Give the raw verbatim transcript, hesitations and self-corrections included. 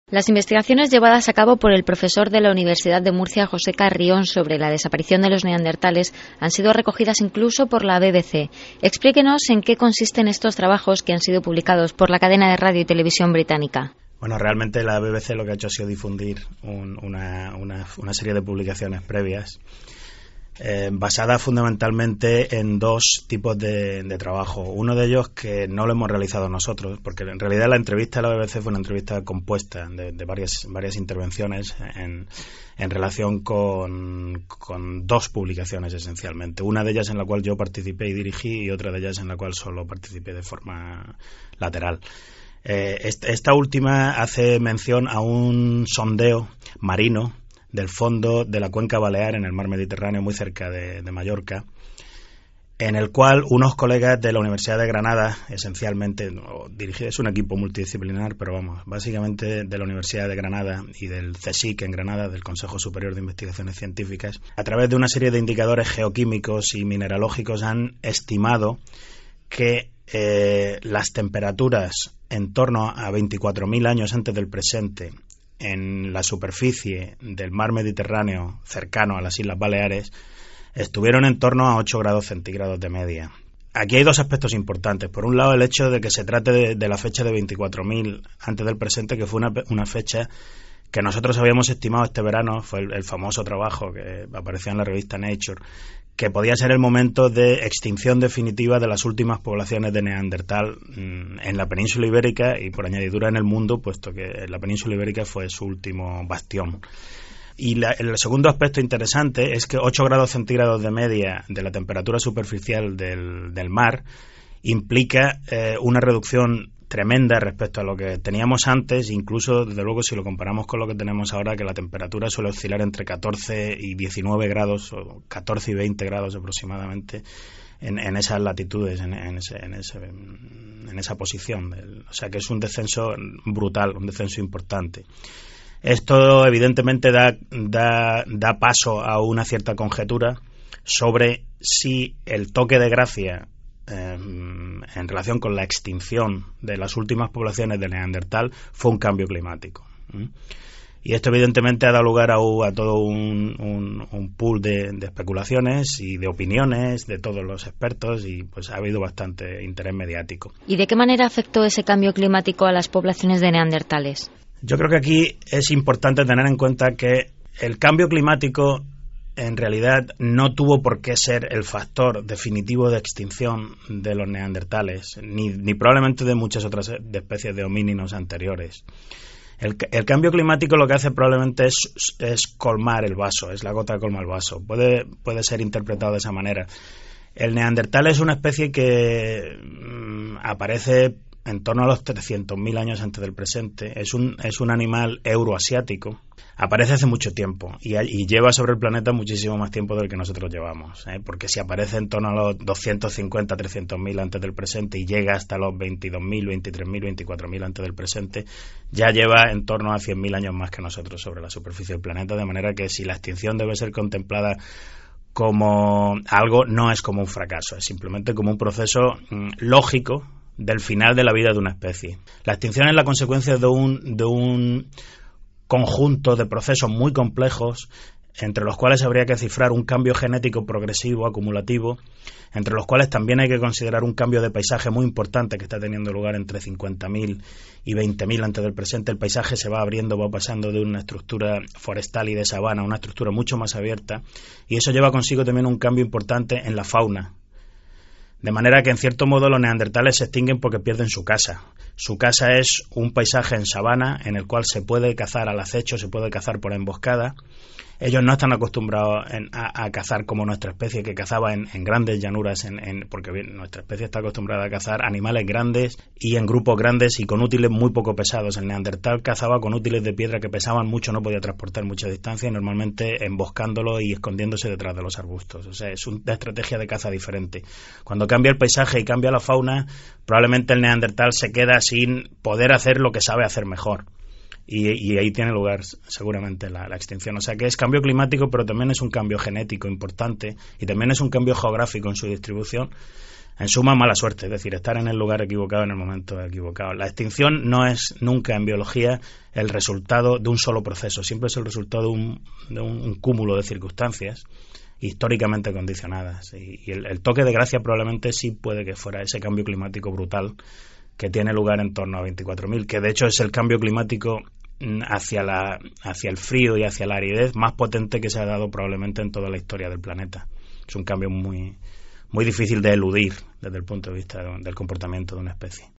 Las investigaciones llevadas a cabo por el profesor de la Universidad de Murcia, José Carrión, sobre la desaparición de los neandertales han sido recogidas incluso por la B B C. Explíquenos en qué consisten estos trabajos que han sido publicados por la cadena de radio y televisión británica. Bueno, realmente la B B C lo que ha hecho ha sido difundir un, una, una, una serie de publicaciones previas Eh, basada fundamentalmente en dos tipos de, de trabajo. Uno de ellos que no lo hemos realizado nosotros, porque en realidad la entrevista de la B B C fue una entrevista compuesta de, de varias, varias intervenciones en, en relación con, con dos publicaciones esencialmente. Una de ellas en la cual yo participé y dirigí, y otra de ellas en la cual solo participé de forma lateral. Eh, esta, esta última hace mención a un sondeo marino del fondo de la cuenca balear en el mar Mediterráneo, muy cerca de, de Mallorca, en el cual unos colegas de la Universidad de Granada, esencialmente, dirigido, es un equipo multidisciplinar, pero vamos, básicamente de la Universidad de Granada y del CSIC en Granada, del Consejo Superior de Investigaciones Científicas, a través de una serie de indicadores geoquímicos y mineralógicos han estimado que eh, las temperaturas en torno a veinticuatro mil años antes del presente en la superficie del mar Mediterráneo cercano a las Islas Baleares estuvieron en torno a ocho grados centígrados de media. Aquí hay dos aspectos importantes. Por un lado, el hecho de que se trate de, de la fecha de veinticuatro mil antes del presente, que fue una, una fecha que nosotros habíamos estimado este verano, fue el, el famoso trabajo que apareció en la revista Nature, que podía ser el momento de extinción definitiva de las últimas poblaciones de Neandertal en la península ibérica y por añadidura en el mundo, puesto que la península ibérica fue su último bastión. Y la, el segundo aspecto interesante es que ocho grados centígrados de media de la temperatura superficial del, del mar implica eh, una reducción tremenda respecto a lo que teníamos antes, incluso, desde luego, si lo comparamos con lo que tenemos ahora, que la temperatura suele oscilar entre catorce y diecinueve grados, o catorce y veinte grados aproximadamente, en, en esas latitudes, en, en, ese, en, ese, en esa posición. O sea que es un descenso brutal, un descenso importante. Esto, evidentemente, da, da, da paso a una cierta conjetura sobre si el toque de gracia en relación con la extinción de las últimas poblaciones de Neandertal fue un cambio climático. Y esto evidentemente ha dado lugar a, a todo un, un, un pool de, de especulaciones y de opiniones de todos los expertos, y pues ha habido bastante interés mediático. ¿Y de qué manera afectó ese cambio climático a las poblaciones de neandertales? Yo creo que aquí es importante tener en cuenta que el cambio climático en realidad no tuvo por qué ser el factor definitivo de extinción de los neandertales, ni, ni probablemente de muchas otras de especies de homínidos anteriores. El, el cambio climático lo que hace probablemente es, es colmar el vaso, es la gota que colma el vaso. Puede, puede ser interpretado de esa manera. El neandertal es una especie que mmm, aparece en torno a los trescientos mil años antes del presente. Es un, es un animal euroasiático. Aparece hace mucho tiempo y, y lleva sobre el planeta muchísimo más tiempo del que nosotros llevamos, ¿eh? Porque si aparece en torno a los doscientos cincuenta, trescientos mil antes del presente y llega hasta los veintidós mil, veintitrés mil, veinticuatro mil antes del presente, ya lleva en torno a cien mil años más que nosotros sobre la superficie del planeta, de manera que si la extinción debe ser contemplada como algo, no es como un fracaso, es simplemente como un proceso mmm, lógico del final de la vida de una especie. La extinción es la consecuencia de un, de un conjunto de procesos muy complejos, entre los cuales habría que cifrar un cambio genético progresivo, acumulativo, entre los cuales también hay que considerar un cambio de paisaje muy importante que está teniendo lugar entre cincuenta mil y veinte mil antes del presente. El paisaje se va abriendo, va pasando de una estructura forestal y de sabana a una estructura mucho más abierta, y eso lleva consigo también un cambio importante en la fauna. De manera que, en cierto modo, los neandertales se extinguen porque pierden su casa. Su casa es un paisaje en sabana en el cual se puede cazar al acecho, se puede cazar por emboscada. Ellos no están acostumbrados en, a, a cazar como nuestra especie, que cazaba en, en grandes llanuras, en, en, porque bien, nuestra especie está acostumbrada a cazar animales grandes y en grupos grandes y con útiles muy poco pesados. El neandertal cazaba con útiles de piedra que pesaban mucho, no podía transportar mucha distancia, y normalmente emboscándolo y escondiéndose detrás de los arbustos. O sea, es una estrategia de caza diferente. Cuando cambia el paisaje y cambia la fauna, probablemente el neandertal se queda sin poder hacer lo que sabe hacer mejor. Y, y ahí tiene lugar seguramente la, la extinción. O sea que es cambio climático, pero también es un cambio genético importante y también es un cambio geográfico en su distribución, En suma, mala suerte, es decir, estar en el lugar equivocado en el momento equivocado. La extinción no es nunca en biología el resultado de un solo proceso, siempre es el resultado de un, de un, un cúmulo de circunstancias históricamente condicionadas. Y, y el, el toque de gracia probablemente sí puede que fuera ese cambio climático brutal que tiene lugar en torno a veinticuatro mil, que de hecho es el cambio climático hacia, la, hacia el frío y hacia la aridez más potente que se ha dado probablemente en toda la historia del planeta. Es un cambio muy... muy difícil de eludir desde el punto de vista del comportamiento de una especie.